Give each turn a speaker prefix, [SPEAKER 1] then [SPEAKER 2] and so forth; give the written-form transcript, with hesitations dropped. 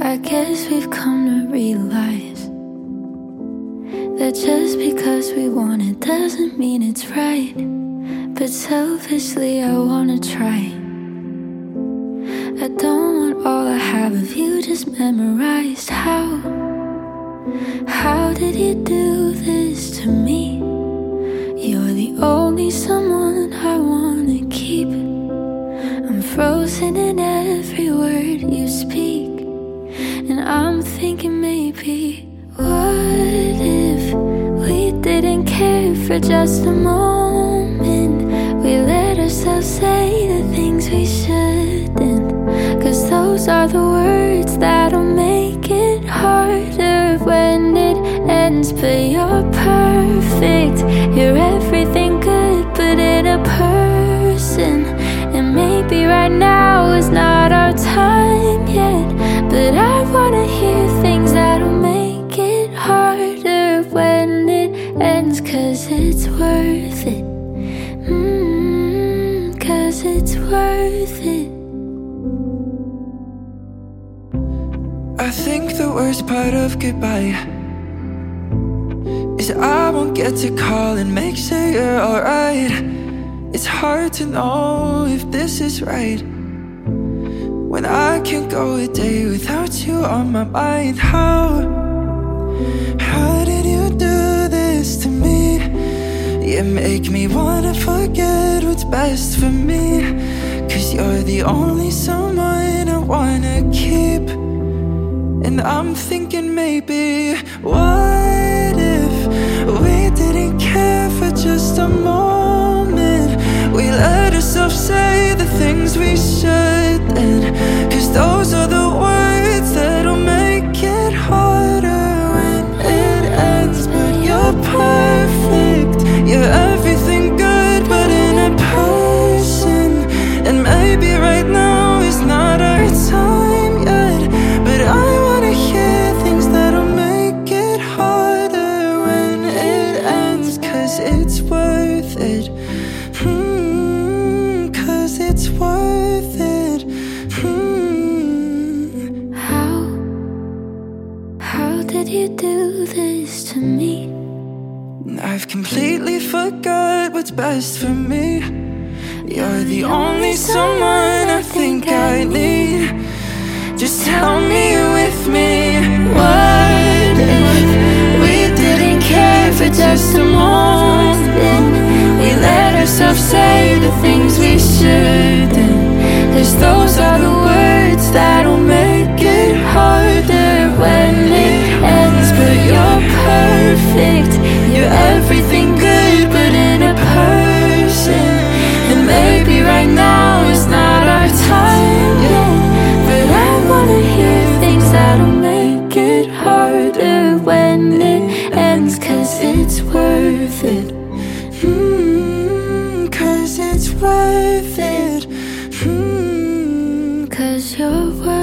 [SPEAKER 1] I guess we've come to realize that just because we want it doesn't mean it's right. But selfishly I wanna try. I don't want all I have of you just memorized. How did you do this to me? You're the only someone I wanna keep. I'm frozen in every word you speak, and I'm thinking maybe, what if we didn't care for just a moment? We let ourselves say the things we shouldn't, 'cause those are the words that'll make it harder when it ends. But you're perfect, you're everything good, but in a person. And maybe right now is not our time yet, but I wanna hear things that'll make it harder when it ends. 'Cause it's worth it. 'Cause it's worth it.
[SPEAKER 2] I think the worst part of goodbye is I won't get to call and make sure you're alright. It's hard to know if this is right when I can't go a day without you on my mind. How did you do this to me? You make me wanna forget what's best for me, 'cause you're the only someone I wanna keep. And I'm thinking maybe, what if we didn't care for just a moment? We let ourselves say the things we shouldn't, 'cause those are the words that'll make it harder when it ends. But you're perfect, you're everything good, but in a person. And maybe right now is not our time yet, but I wanna hear things that'll make it harder when it ends. 'Cause it's worth it. 'Cause it's worth it.
[SPEAKER 1] How did you do this to me?
[SPEAKER 2] I've completely forgot what's best for me. You're the only someone I think I need. Just tell me you're with me.
[SPEAKER 1] What if we didn't care for just a moment? We let ourselves say the things we shouldn't, 'cause those are the words that'll make it harder when it ends. But you're perfect, you're everything good, but in a person. And maybe right now is not our time yet, but I wanna hear things that'll make it harder when it ends. 'Cause it's worth it.
[SPEAKER 2] 'Cause it's worth it.
[SPEAKER 1] 'Cause you're worth it.